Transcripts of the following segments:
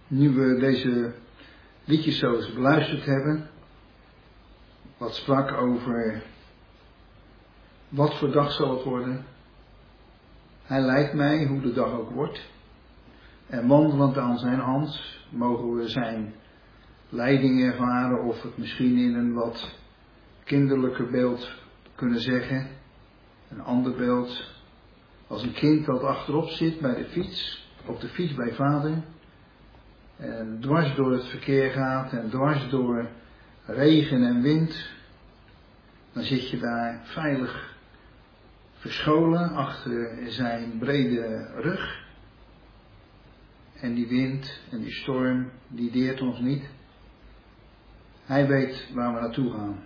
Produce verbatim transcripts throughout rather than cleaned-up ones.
Nu we deze liedjes zo eens beluisterd hebben, wat sprak over wat voor dag zal het worden. Hij leidt mij, hoe de dag ook wordt. En wandelend aan zijn hand mogen we zijn leiding ervaren, of het misschien in een wat kinderlijker beeld kunnen zeggen. Een ander beeld als een kind dat achterop zit bij de fiets, op de fiets bij vader. En dwars door het verkeer gaat en dwars door regen en wind. Dan zit je daar veilig verscholen achter zijn brede rug. En die wind en die storm, die deert ons niet. Hij weet waar we naartoe gaan.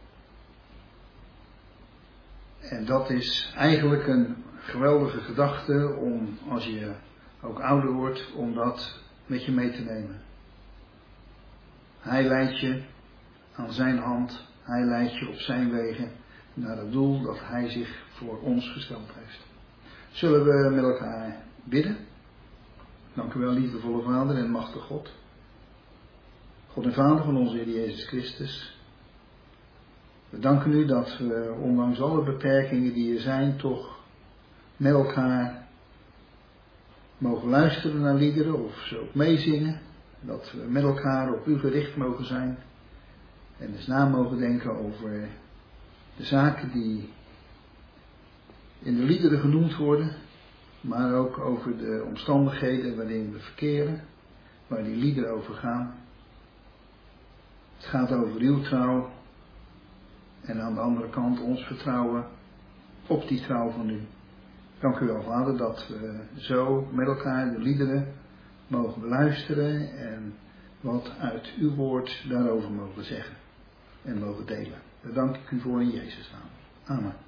En dat is eigenlijk een geweldige gedachte om, als je ook ouder wordt, om dat met je mee te nemen. Hij leidt je aan zijn hand, hij leidt je op zijn wegen naar het doel dat hij zich voor ons gesteld heeft. Zullen we met elkaar bidden? Dank u wel, liefdevolle Vader en machtige God. God en Vader van onze Heer Jezus Christus. We danken u dat we, ondanks alle beperkingen die er zijn, toch met elkaar mogen luisteren naar liederen of ze ook meezingen. Dat we met elkaar op u gericht mogen zijn. En eens na mogen denken over de zaken die in de liederen genoemd worden. Maar ook over de omstandigheden waarin we verkeren. Waar die liederen over gaan. Het gaat over uw trouw. En aan de andere kant ons vertrouwen op die trouw van u. Dank u wel, Vader, dat we zo met elkaar de liederen mogen beluisteren en wat uit uw woord daarover mogen zeggen en mogen delen. Daar dank ik u voor in Jezus' naam. Amen.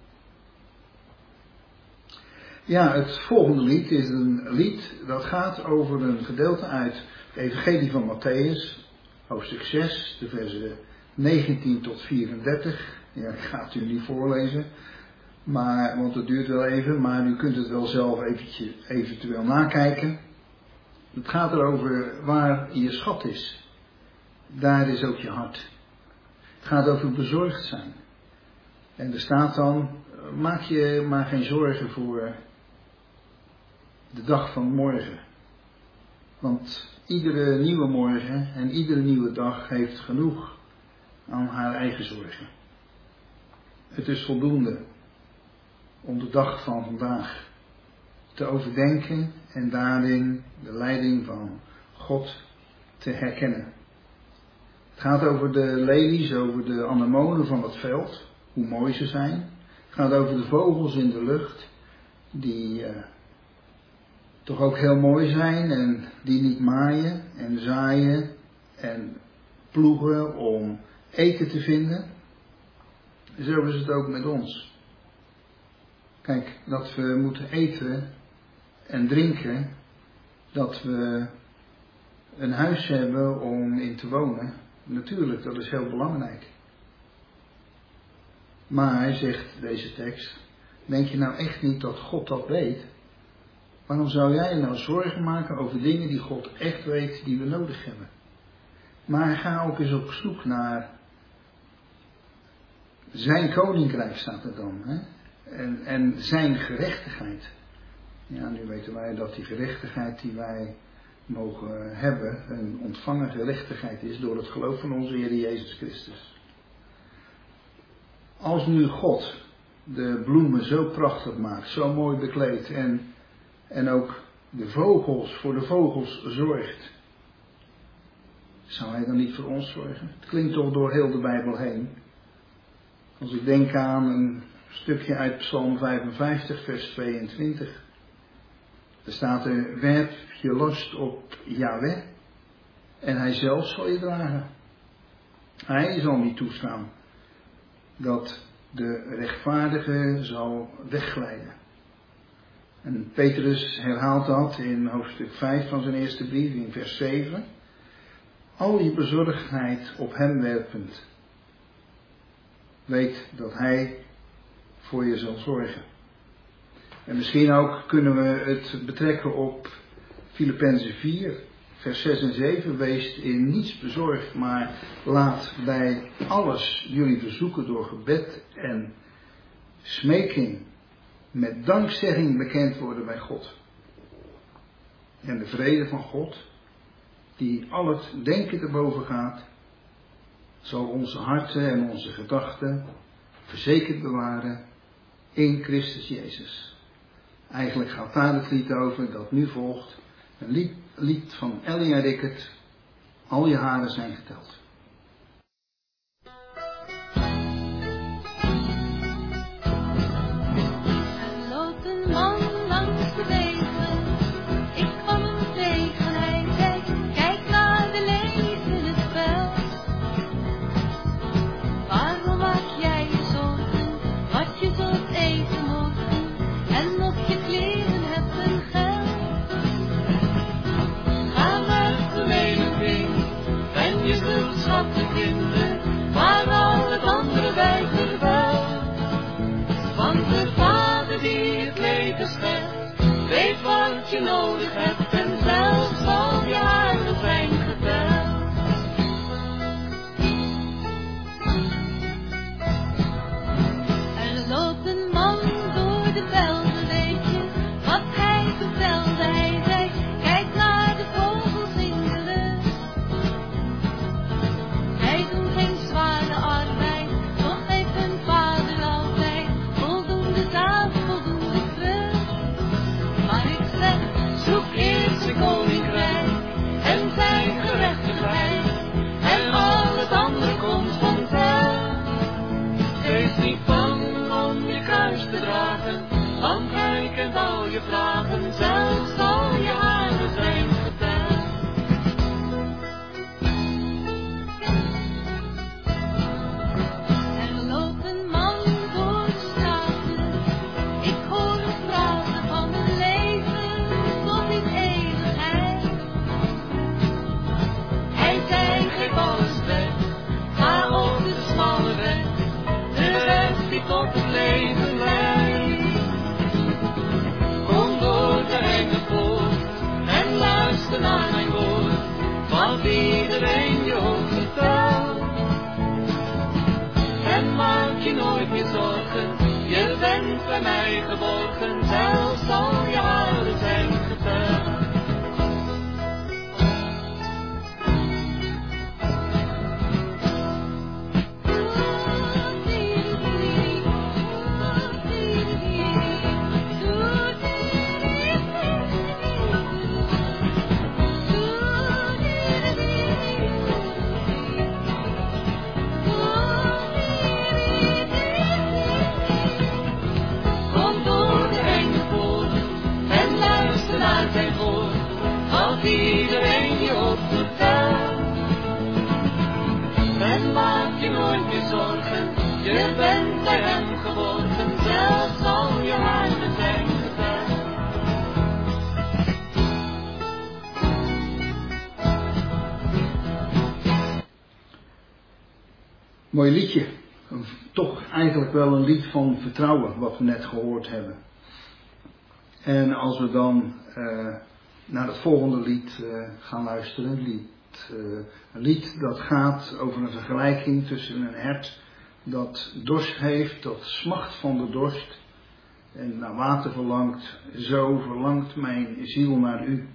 Ja, het volgende lied is een lied dat gaat over een gedeelte uit het Evangelie van Mattheüs, hoofdstuk zes, de versen negentien tot vierendertig. Ja, ik ga het u niet voorlezen, maar, want het duurt wel even, maar u kunt het wel zelf eventje, eventueel nakijken. Het gaat erover waar je schat is. Daar is ook je hart. Het gaat over bezorgd zijn. En er staat dan, maak je maar geen zorgen voor de dag van morgen. Want iedere nieuwe morgen en iedere nieuwe dag heeft genoeg aan haar eigen zorgen. Het is voldoende om de dag van vandaag te overdenken en daarin de leiding van God te herkennen. Het gaat over de lelies, over de anemonen van het veld, hoe mooi ze zijn. Het gaat over de vogels in de lucht, die uh, toch ook heel mooi zijn en die niet maaien en zaaien en ploegen om eten te vinden. Zo is het ook met ons. Kijk, dat we moeten eten en drinken, dat we een huis hebben om in te wonen. Natuurlijk, dat is heel belangrijk. Maar, zegt deze tekst, denk je nou echt niet dat God dat weet? Waarom zou jij nou zorgen maken over dingen die God echt weet die we nodig hebben? Maar ga ook eens op zoek naar zijn koninkrijk, staat er dan. Hè? En, en zijn gerechtigheid. Ja, nu weten wij dat die gerechtigheid die wij mogen hebben, een ontvangen gerechtigheid is door het geloof van onze Heer Jezus Christus. Als nu God de bloemen zo prachtig maakt, zo mooi bekleedt en, en ook de vogels, voor de vogels zorgt, zou hij dan niet voor ons zorgen? Het klinkt toch door heel de Bijbel heen. Als ik denk aan een stukje uit Psalm vijfenvijftig, vers tweeëntwintig. Er staat er, werp je last op Yahweh en hij zelf zal je dragen. Hij zal niet toestaan dat de rechtvaardige zal wegglijden. En Petrus herhaalt dat in hoofdstuk vijf van zijn eerste brief, in vers zeven. Al je bezorgdheid op hem werpend. Weet dat hij voor je zal zorgen. En misschien ook kunnen we het betrekken op Filippenzen vier. vers zes en zeven, wees in niets bezorgd, maar laat bij alles jullie verzoeken door gebed en smeking met dankzegging bekend worden bij God. En de vrede van God, die al het denken te boven gaat, zal onze harten en onze gedachten verzekerd bewaren in Christus Jezus. Eigenlijk gaat daar het lied over dat nu volgt. Een lied, lied van Elia Rickert. Al je haren zijn geteld. Er loopt een man langs de wegen. Ik kwam hem tegen. Hij zei, kijk naar de leeuw in het veld. Waarom maak jij je zorgen? Wat je zult eten morgen. En of je kleren hebt en geld. Ga naar de leeuw en je zult schatten vinden. Maar al het andere wijken wel. Want de Vader die het leven schept, weet wat je nodig hebt en zelfs al je haren zijn geteld. Er loopt een man door de velden, weet je wat hij vertelde? Hij zei, kijk naar de vogels in de lucht. Hij doet geen zware arbeid, toch heeft hun vader altijd voldoende zaad, voldoende vrucht. Maar ik zeg, zoek eerst zijn koninkrijk en zijn gerechtigheid. En al het andere komt vanzelf. Wees niet bang om je kruis te dragen, want hij kent al je vragen, zelfs al je haren zijn geteld. Er loopt een man door de straten, ik hoor hem praten van een leven tot in eeuwigheid. Hij zei, geef alles weg, ga op de smalle weg, de weg die tot het leven leidt. Kom door de enge poort en luister naar mijn woord, want iedereen je ook vertelt. En maak je nooit meer zorgen, je bent bij mij geborgen, zelfs al je haren zijn geteld. Kom door de enge poort en luister naar zijn woord, want iedereen je ook vertelt. En maak je nooit meer zorgen, je bent bij hem geborgen, zelfs al je haren zijn geteld. Mooi liedje. Toch eigenlijk wel een lied van vertrouwen, wat we net gehoord hebben. En als we dan uh, naar het volgende lied uh, gaan luisteren, lied, uh, een lied dat gaat over een vergelijking tussen een hert dat dorst heeft, dat smacht van de dorst en naar water verlangt, zo verlangt mijn ziel naar u.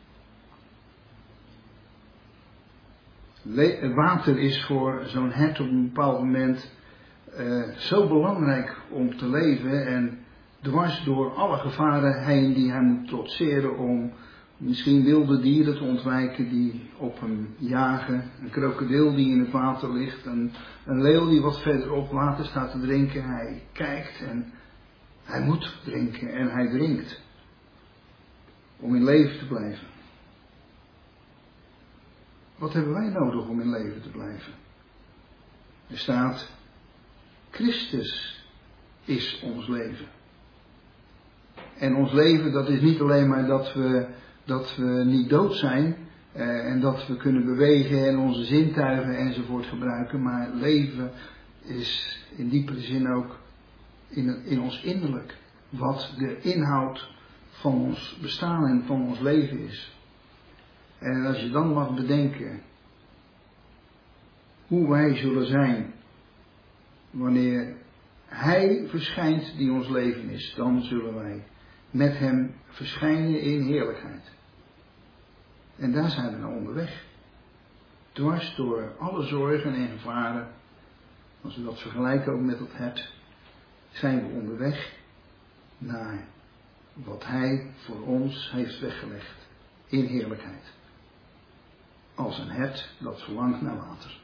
Le- water is voor zo'n hert op een bepaald moment uh, zo belangrijk om te leven en dwars door alle gevaren heen die hij moet trotseren om misschien wilde dieren te ontwijken die op hem jagen, een krokodil die in het water ligt, een, een leeuw die wat verderop water staat te drinken. Hij kijkt en hij moet drinken en hij drinkt om in leven te blijven. Wat hebben wij nodig om in leven te blijven? Er staat, Christus is ons leven. En ons leven, dat is niet alleen maar dat we, dat we niet dood zijn eh, en dat we kunnen bewegen en onze zintuigen enzovoort gebruiken, maar leven is in diepere zin ook in, in ons innerlijk, wat de inhoud van ons bestaan en van ons leven is. En als je dan mag bedenken hoe wij zullen zijn wanneer Hij verschijnt die ons leven is, dan zullen wij met Hem verschijnen in heerlijkheid. En daar zijn we naar onderweg. Dwars door alle zorgen en gevaren, als we dat vergelijken ook met het hert, zijn we onderweg naar wat Hij voor ons heeft weggelegd in heerlijkheid. Als een hert dat verlangt naar water.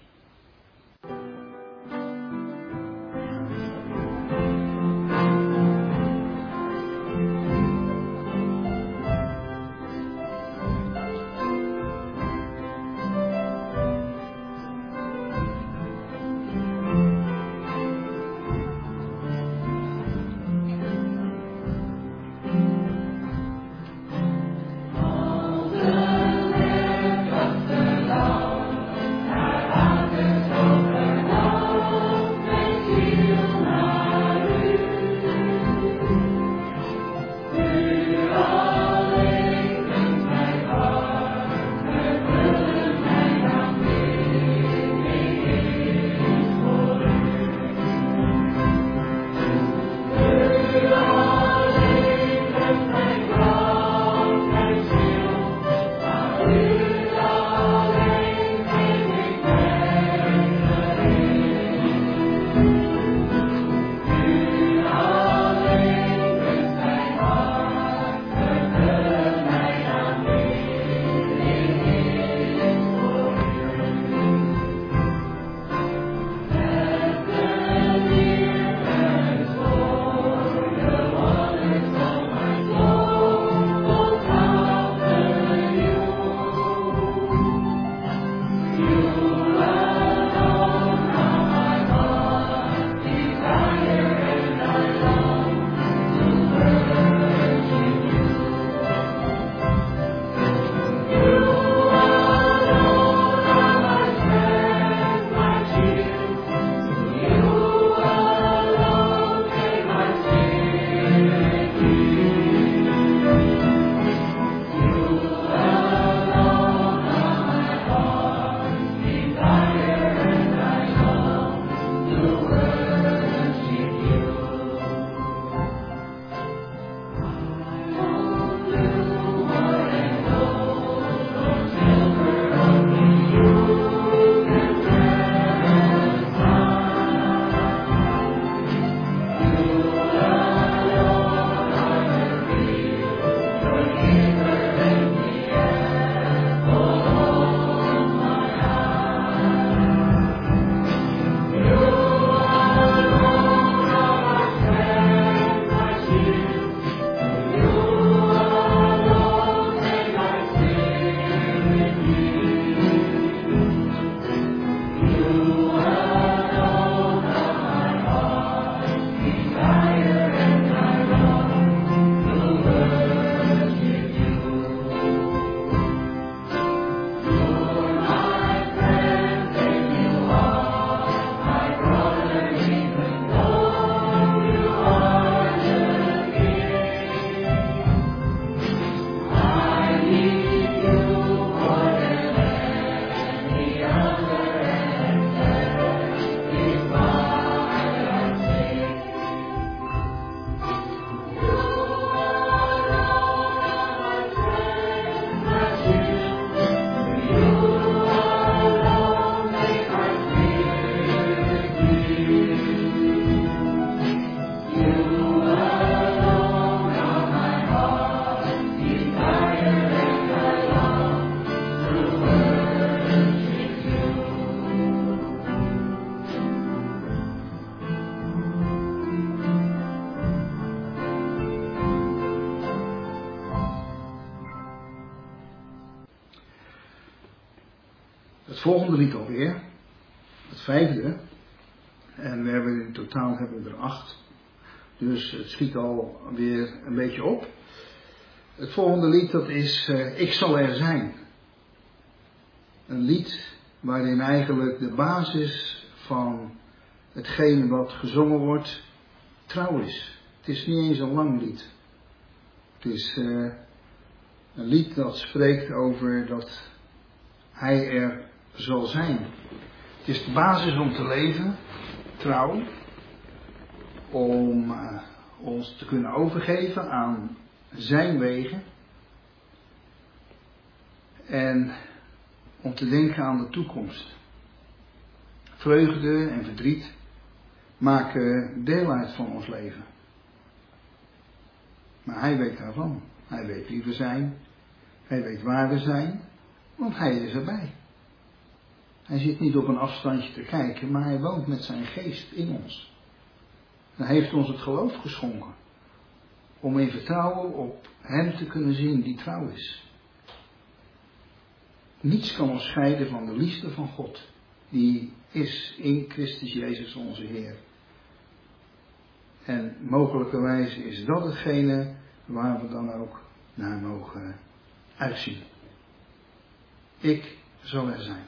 Het volgende lied alweer, het vijfde, en we hebben in totaal hebben we er acht, dus het schiet al weer een beetje op. Het volgende lied dat is uh, Ik zal er zijn. Een lied waarin eigenlijk de basis van hetgeen wat gezongen wordt trouw is. Het is niet eens een lang lied. Het is uh, Een lied dat spreekt over dat hij er zal zijn. Het is de basis om te leven, trouw, om uh, ons te kunnen overgeven aan zijn wegen en om te denken aan de toekomst. Vreugde en verdriet maken deel uit van ons leven. Maar hij weet daarvan. Hij weet wie we zijn. Hij weet waar we zijn. Want hij is erbij. Hij zit niet op een afstandje te kijken, maar hij woont met zijn geest in ons. En hij heeft ons het geloof geschonken. Om in vertrouwen op hem te kunnen zien die trouw is. Niets kan ons scheiden van de liefde van God. Die is in Christus Jezus onze Heer. En mogelijkerwijs is dat hetgene waar we dan ook naar mogen uitzien. Ik zal er zijn.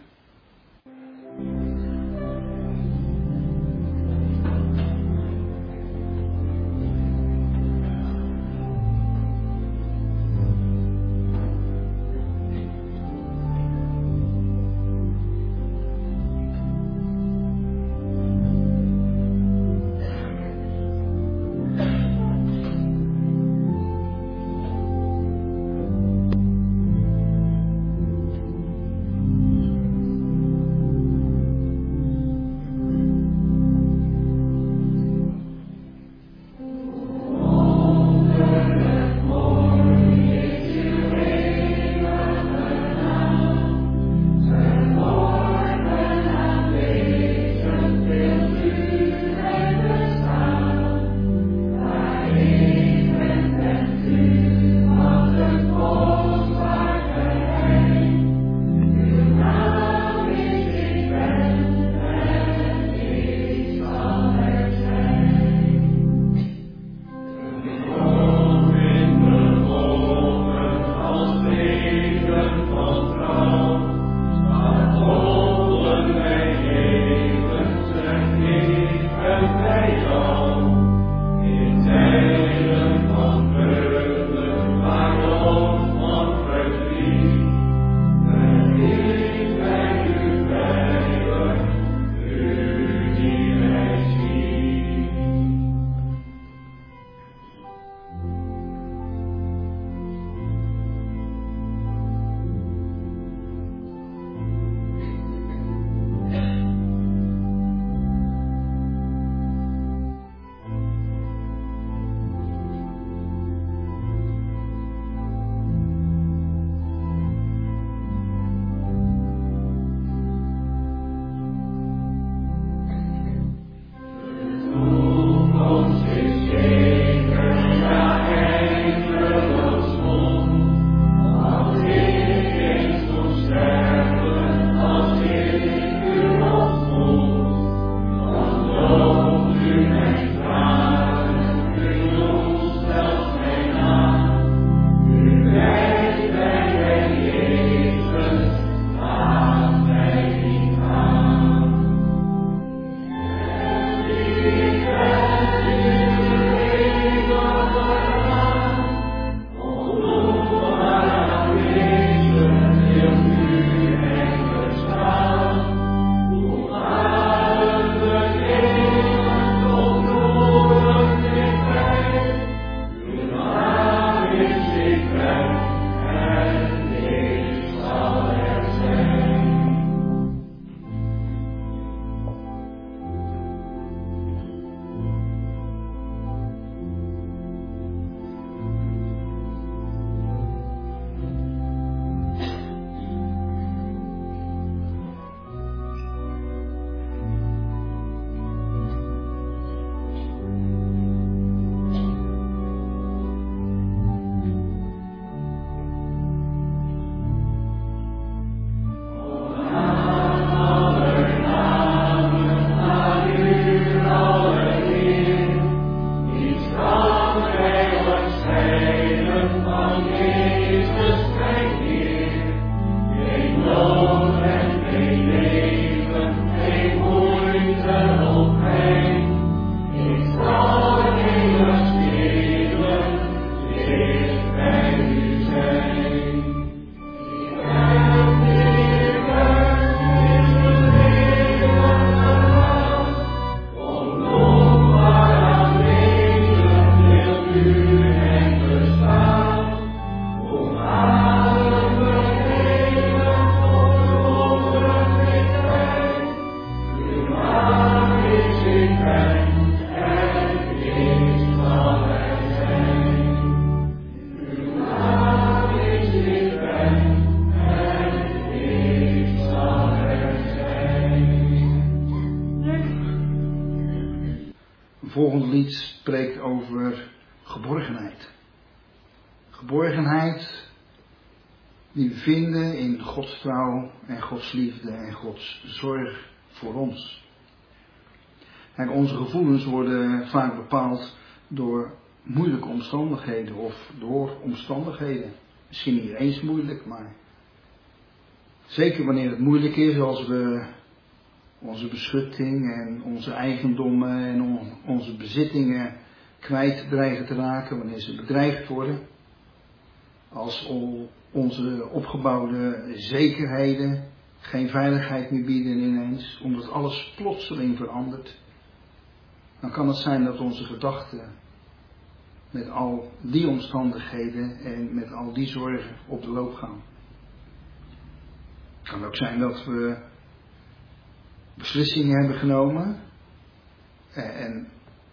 lied spreekt over geborgenheid. Geborgenheid die we vinden in Gods trouw en Gods liefde en Gods zorg voor ons. En onze gevoelens worden vaak bepaald door moeilijke omstandigheden of door omstandigheden. Misschien niet eens moeilijk, maar zeker wanneer het moeilijk is, als we onze beschutting en onze eigendommen en on- onze bezittingen kwijt dreigen te raken, wanneer ze bedreigd worden. Als o- onze opgebouwde zekerheden geen veiligheid meer bieden ineens, omdat alles plotseling verandert. Dan kan het zijn dat onze gedachten met al die omstandigheden en met al die zorgen op de loop gaan. Het kan ook zijn dat we beslissingen hebben genomen en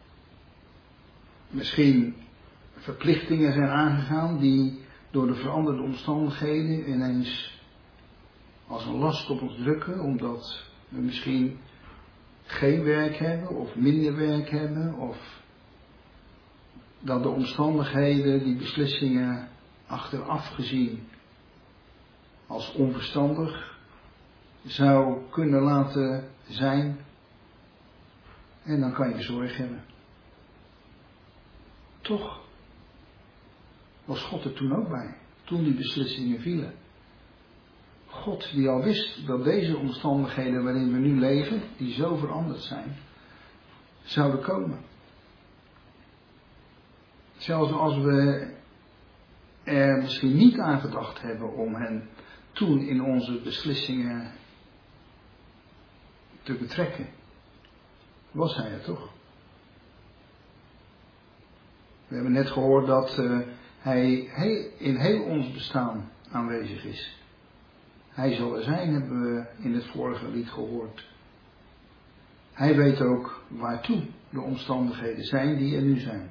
misschien verplichtingen zijn aangegaan die door de veranderde omstandigheden ineens als een last op ons drukken, omdat we misschien geen werk hebben of minder werk hebben, of dat de omstandigheden die beslissingen achteraf gezien als onverstandig zou kunnen laten zijn. En dan kan je zorg hebben. Toch was God er toen ook bij, toen die beslissingen vielen. God die al wist dat deze omstandigheden waarin we nu leven, die zo veranderd zijn, zouden komen. Zelfs als we er misschien niet aan gedacht hebben om hen toen in onze beslissingen te betrekken, was hij er toch. We hebben net gehoord dat uh, hij heel, in heel ons bestaan aanwezig is. Hij zal er zijn, hebben we in het vorige lied gehoord. Hij weet ook waartoe de omstandigheden zijn die er nu zijn.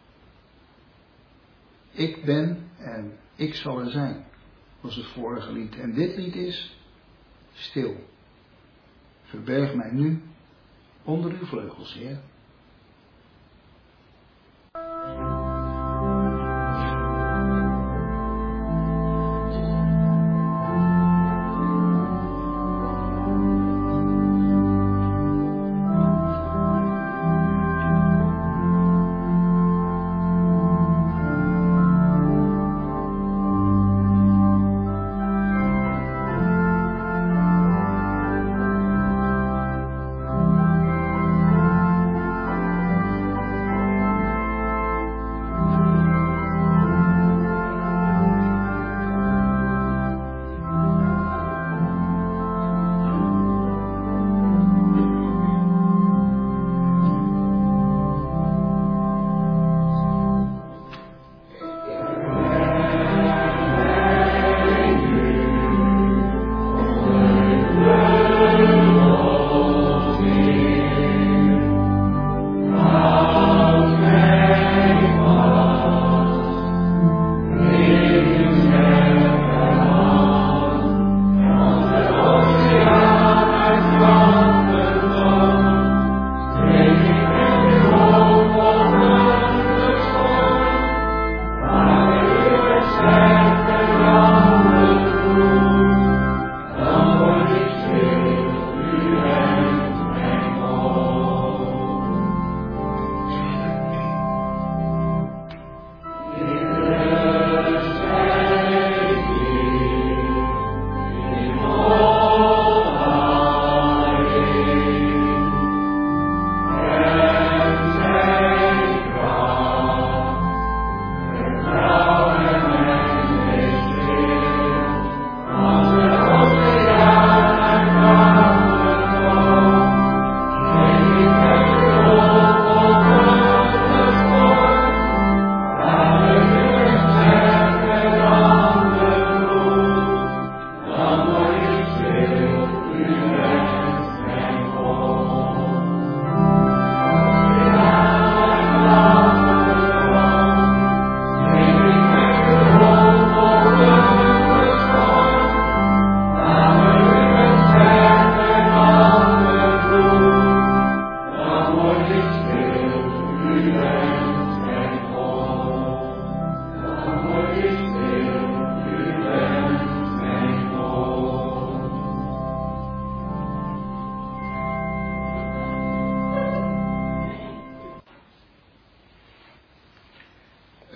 Ik ben en ik zal er zijn, was het vorige lied. En dit lied is stil. Verberg mij nu onder uw vleugels, Heer.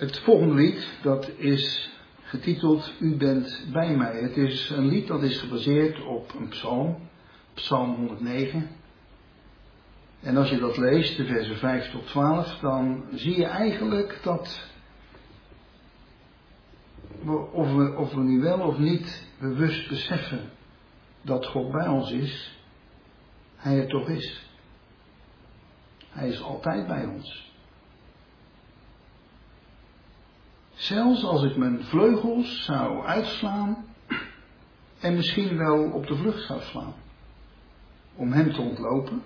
Het volgende lied, dat is getiteld U bent bij mij. Het is een lied dat is gebaseerd op een psalm, psalm honderdnegen. En als je dat leest, de versen vijf tot twaalf, dan zie je eigenlijk dat, of we, of we nu wel of niet bewust beseffen dat God bij ons is, Hij er toch is. Hij is altijd bij ons. Zelfs als ik mijn vleugels zou uitslaan en misschien wel op de vlucht zou slaan. Om hem te ontlopen.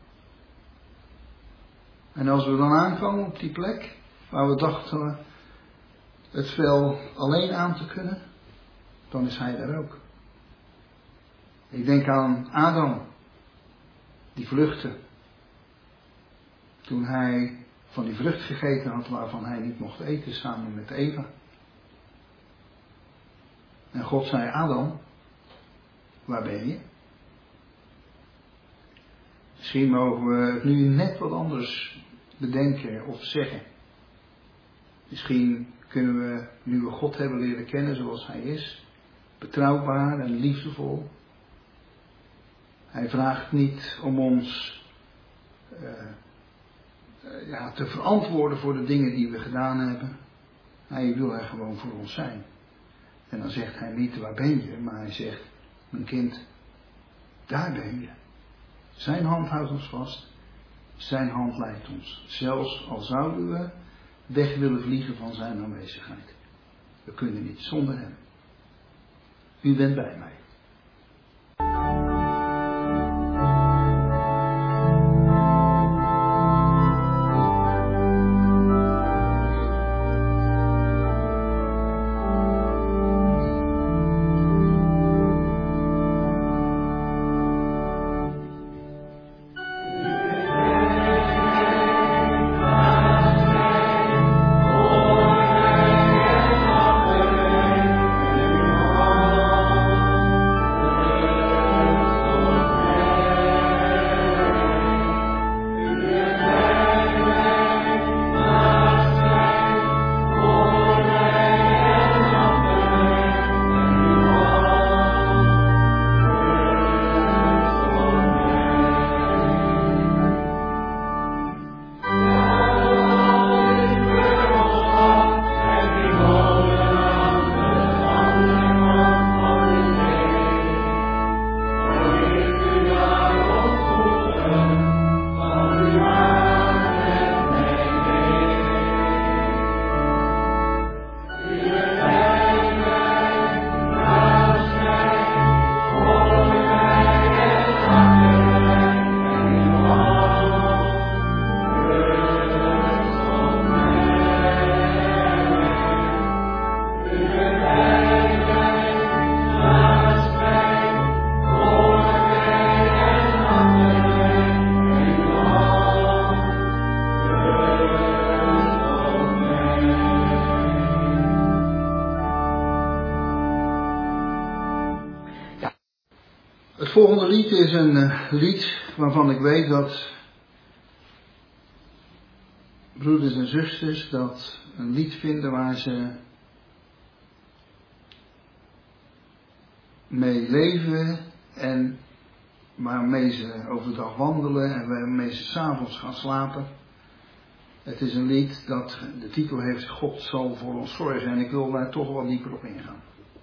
En als we dan aankomen op die plek waar we dachten het wel alleen aan te kunnen, dan is hij daar ook. Ik denk aan Adam, die vluchtte. Toen hij van die vrucht gegeten had waarvan hij niet mocht eten samen met Eva. En God zei, Adam, waar ben je? Misschien mogen we het nu net wat anders bedenken of zeggen. Misschien kunnen we, nu we God hebben leren kennen zoals Hij is, betrouwbaar en liefdevol. Hij vraagt niet om ons uh, uh, ja, te verantwoorden voor de dingen die we gedaan hebben. Hij wil er gewoon voor ons zijn. En dan zegt Hij niet, waar ben je? Maar Hij zegt, mijn kind, daar ben je. Zijn hand houdt ons vast. Zijn hand leidt ons. Zelfs al zouden we weg willen vliegen van zijn aanwezigheid. We kunnen niet zonder hem. U bent bij mij. Het volgende lied is een uh, lied waarvan ik weet dat broeders en zusters dat een lied vinden waar ze mee leven en waarmee ze overdag wandelen en waarmee ze 's avonds gaan slapen. Het is een lied dat de titel heeft God zal voor ons zorgen en ik wil daar toch wat dieper op ingaan.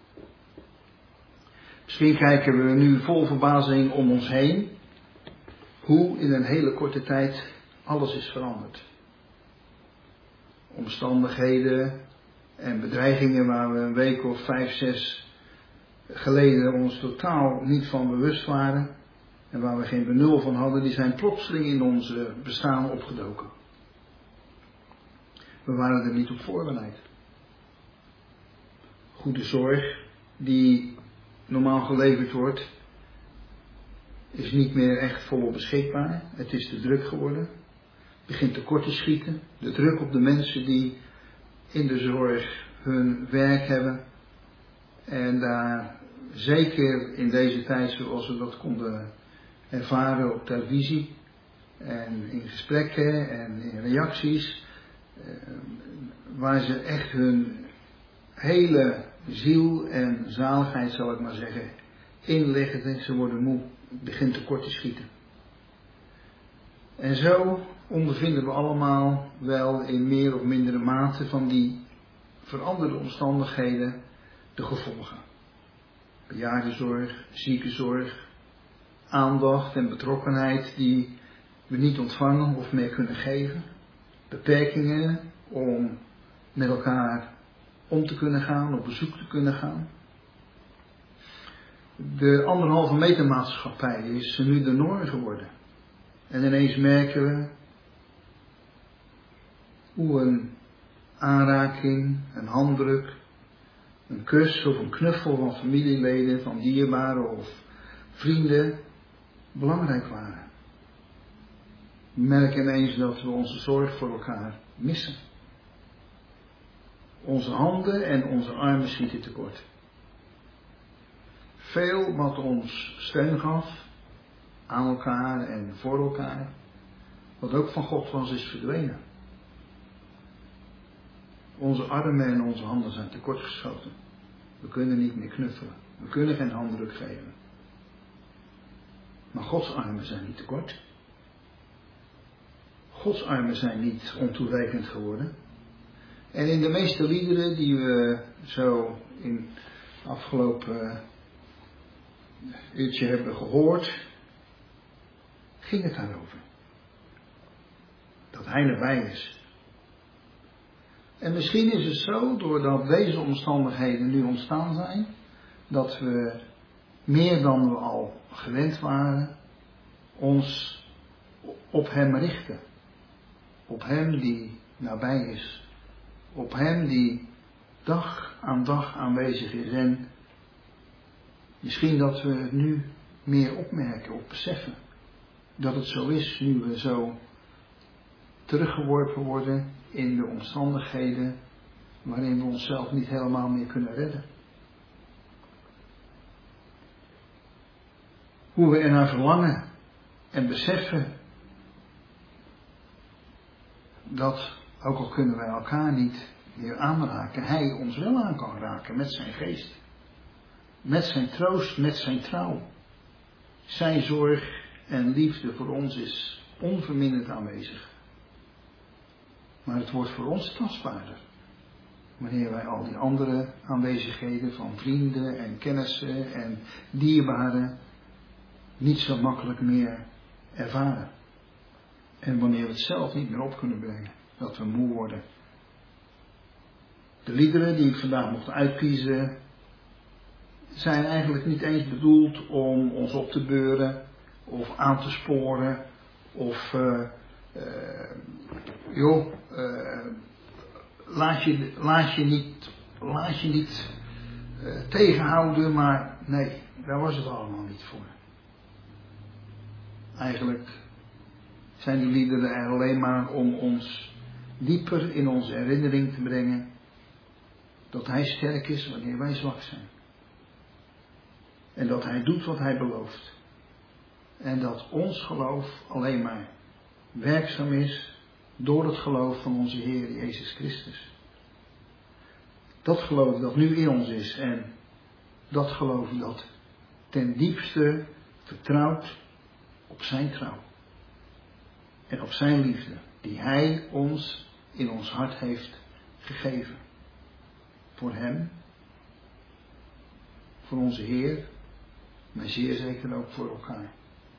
Misschien kijken we nu vol verbazing om ons heen hoe in een hele korte tijd alles is veranderd. Omstandigheden en bedreigingen waar we een week of vijf, zes geleden ons totaal niet van bewust waren en waar we geen benul van hadden, die zijn plotseling in ons bestaan opgedoken. We waren er niet op voorbereid. Goede zorg die normaal geleverd wordt, is niet meer echt volop beschikbaar. Het is te druk geworden. Het begint tekort te schieten. De druk op de mensen die in de zorg hun werk hebben. En daar zeker in deze tijd zoals we dat konden ervaren op televisie. En in gesprekken en in reacties. waar ze echt hun hele ziel en zaligheid, zal ik maar zeggen, inleggen. Ze worden moe, het begint tekort te schieten. En zo ondervinden we allemaal wel in meer of mindere mate van die veranderde omstandigheden de gevolgen. Bejaardenzorg, ziekenzorg, aandacht en betrokkenheid die we niet ontvangen of meer kunnen geven. Beperkingen om met elkaar om te kunnen gaan, op bezoek te kunnen gaan. De anderhalve meter maatschappij is nu de norm geworden. En ineens merken we hoe een aanraking, een handdruk, een kus of een knuffel van familieleden, van dierbaren of vrienden belangrijk waren. We merken ineens dat we onze zorg voor elkaar missen. Onze handen en onze armen schieten tekort. Veel wat ons steun gaf aan elkaar en voor elkaar, wat ook van God was, is verdwenen. Onze armen en onze handen zijn tekortgeschoten. We kunnen niet meer knuffelen. We kunnen geen handdruk geven. Maar Gods armen zijn niet tekort. Gods armen zijn niet ontoereikend geworden. En in de meeste liederen die we zo in het afgelopen uurtje hebben gehoord, ging het daarover. Dat Hij erbij is. En misschien is het zo, doordat deze omstandigheden nu ontstaan zijn, dat we meer dan we al gewend waren, ons op Hem richten. Op Hem die nabij is. Op Hem die dag aan dag aanwezig is. En misschien dat we het nu meer opmerken of beseffen. Dat het zo is, nu we zo teruggeworpen worden in de omstandigheden waarin we onszelf niet helemaal meer kunnen redden. Hoe we ernaar verlangen en beseffen dat, ook al kunnen wij elkaar niet meer aanraken, Hij ons wel aan kan raken met zijn geest. Met zijn troost, met zijn trouw. Zijn zorg en liefde voor ons is onverminderd aanwezig. Maar het wordt voor ons tastbaarder. Wanneer wij al die andere aanwezigheden van vrienden en kennissen en dierbaren niet zo makkelijk meer ervaren. En wanneer we het zelf niet meer op kunnen brengen. Dat we moe worden. De liederen die ik vandaag mocht uitkiezen zijn eigenlijk niet eens bedoeld om ons op te beuren of aan te sporen of uh, uh, joh, uh, laat, je, laat je niet, laat je niet uh, tegenhouden, maar nee, daar was het allemaal niet voor. Eigenlijk zijn die liederen er alleen maar om ons dieper in onze herinnering te brengen dat Hij sterk is wanneer wij zwak zijn. En dat Hij doet wat Hij belooft. En dat ons geloof alleen maar werkzaam is door het geloof van onze Heer Jezus Christus. Dat geloof dat nu in ons is en dat geloof dat ten diepste vertrouwt op zijn trouw. En op zijn liefde die Hij ons in ons hart heeft gegeven. Voor Hem, voor onze Heer, maar zeer zeker ook voor elkaar.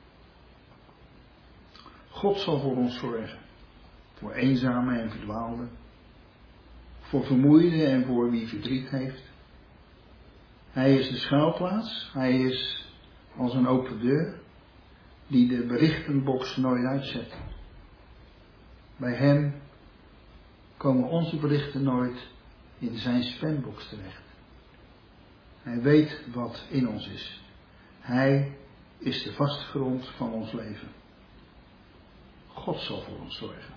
God zal voor ons zorgen. Voor eenzame en verdwaalden. Voor vermoeiden en voor wie verdriet heeft. Hij is de schuilplaats. Hij is als een open deur die de berichtenbox nooit uitzet. Bij Hem komen onze berichten nooit in zijn spambox terecht. Hij weet wat in ons is. Hij is de vaste grond van ons leven. God zal voor ons zorgen.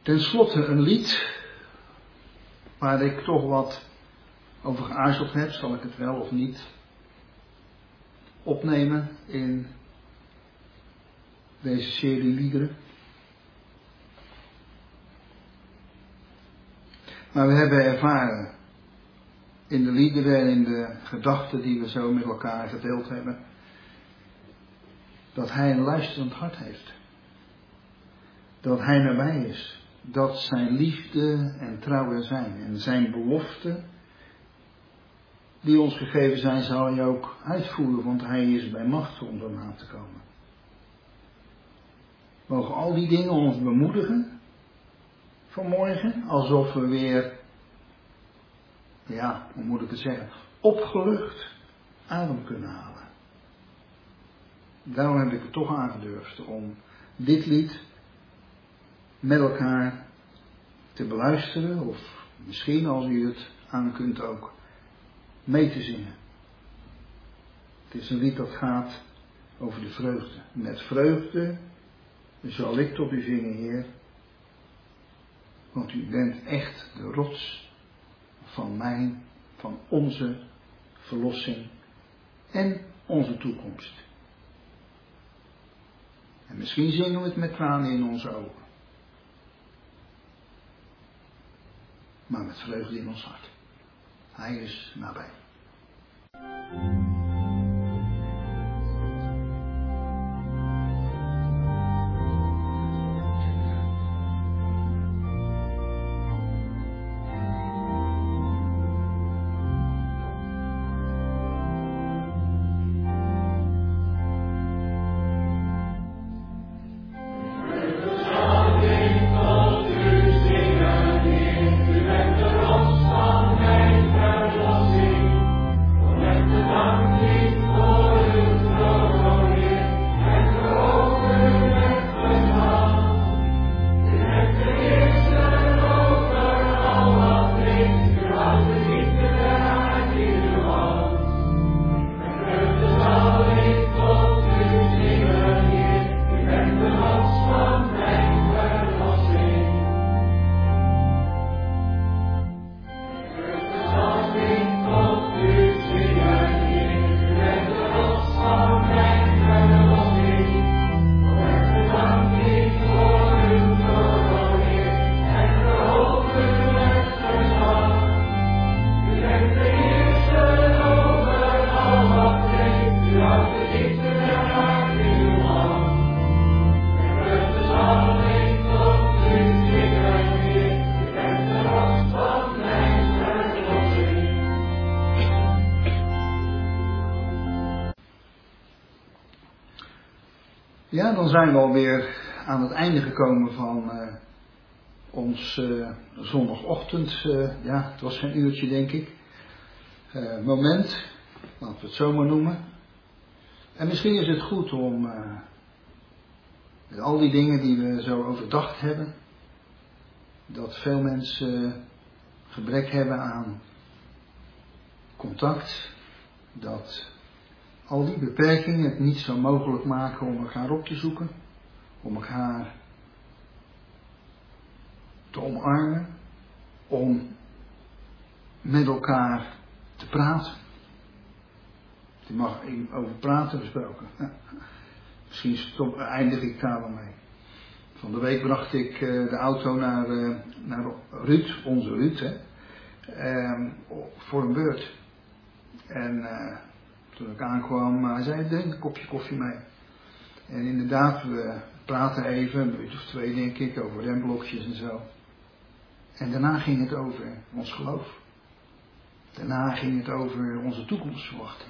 Ten slotte een lied waar ik toch wat over geaarzeld heb. Zal ik het wel of niet opnemen in deze serie liederen? Maar we hebben ervaren in de liederen en in de gedachten die we zo met elkaar gedeeld hebben, dat hij een luisterend hart heeft. Dat hij nabij is. Dat zijn liefde en trouw er zijn. En zijn beloften die ons gegeven zijn, zal hij ook uitvoeren, want hij is bij macht om daarna te komen. Mogen al die dingen ons bemoedigen vanmorgen, alsof we weer, ja, hoe moet ik het zeggen, opgelucht adem kunnen halen. Daarom heb ik het toch aangedurfd om dit lied met elkaar te beluisteren, of misschien als u het aan kunt ook mee te zingen. Het is een lied dat gaat over de vreugde. Met vreugde zal ik tot u zingen, Heer, want u bent echt de rots van mijn, van onze verlossing en onze toekomst. En misschien zingen we het met tranen in onze ogen. Maar met vreugde in ons hart. Hij is nabij. Ja, dan zijn we alweer aan het einde gekomen van uh, ons uh, zondagochtend, uh, ja, het was geen uurtje denk ik, uh, moment, laten we het zo maar noemen. En misschien is het goed om uh, met al die dingen die we zo overdacht hebben, dat veel mensen gebrek hebben aan contact, dat al die beperkingen het niet zo mogelijk maken om elkaar op te zoeken, om elkaar te omarmen, om met elkaar te praten. Je mag over praten gesproken. Misschien stop, eindig ik daar wel mee. Van de week bracht ik uh, de auto naar, uh, naar Ruud, onze Ruud, hè, uh, voor een beurt. En uh, toen ik aankwam, hij zei, drink een kopje koffie mee. En inderdaad, we praten even, een minuut of twee denk ik, over remblokjes en zo. En daarna ging het over ons geloof. Daarna ging het over onze toekomstverwachting.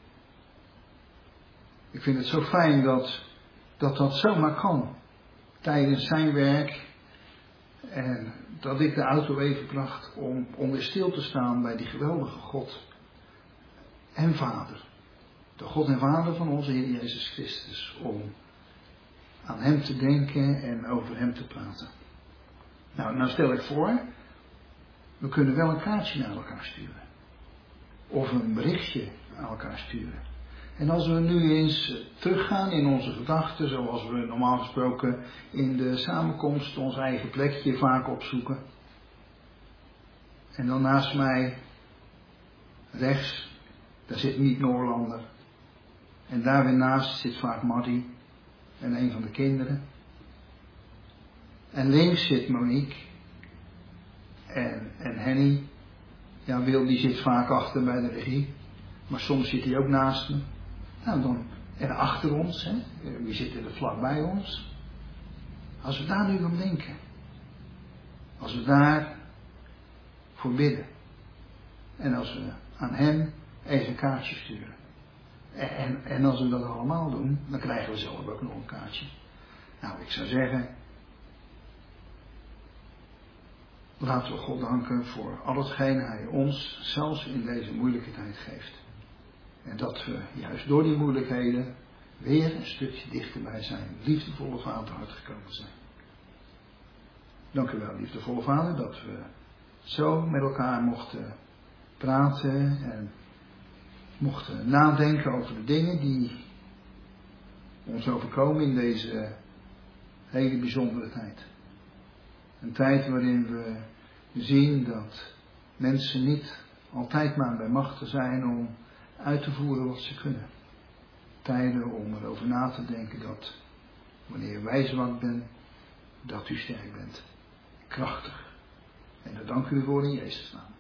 Ik vind het zo fijn dat dat, dat zomaar kan. Tijdens zijn werk. En dat ik de auto even bracht om, om weer stil te staan bij die geweldige God en Vader. De God en Vader van onze Heer Jezus Christus. Om aan hem te denken en over hem te praten. Nou, nou stel ik voor, we kunnen wel een kaartje naar elkaar sturen. Of een berichtje naar elkaar sturen. En als we nu eens teruggaan in onze gedachten, zoals we normaal gesproken in de samenkomst ons eigen plekje vaak opzoeken. En dan naast mij, rechts, daar zit Miet Noorlander. En daar weer naast zit vaak Marty en een van de kinderen. En links zit Monique en, en Henny. Ja, Wil die zit vaak achter bij de regie. Maar soms zit hij ook naast me. Nou, dan en achter ons, hè. Wie zitten er vlak bij ons? Als we daar nu aan denken. Als we daar voor bidden. En als we aan hem even een kaartje sturen. En, en, en als we dat allemaal doen, dan krijgen we zelf ook nog een kaartje. Nou, ik zou zeggen, laten we God danken voor al hetgeen hij ons, zelfs in deze moeilijke tijd, geeft. En dat we juist door die moeilijkheden weer een stukje dichter bij zijn liefdevolle Vader uitgekomen zijn. Dank u wel, liefdevolle Vader, dat we zo met elkaar mochten praten en mochten nadenken over de dingen die ons overkomen in deze hele bijzondere tijd. Een tijd waarin we zien dat mensen niet altijd maar bij machten zijn om uit te voeren wat ze kunnen. Tijden om erover na te denken dat wanneer wij zwak bent, dat u sterk bent. Krachtig. En daar dank u voor in Jezus' naam.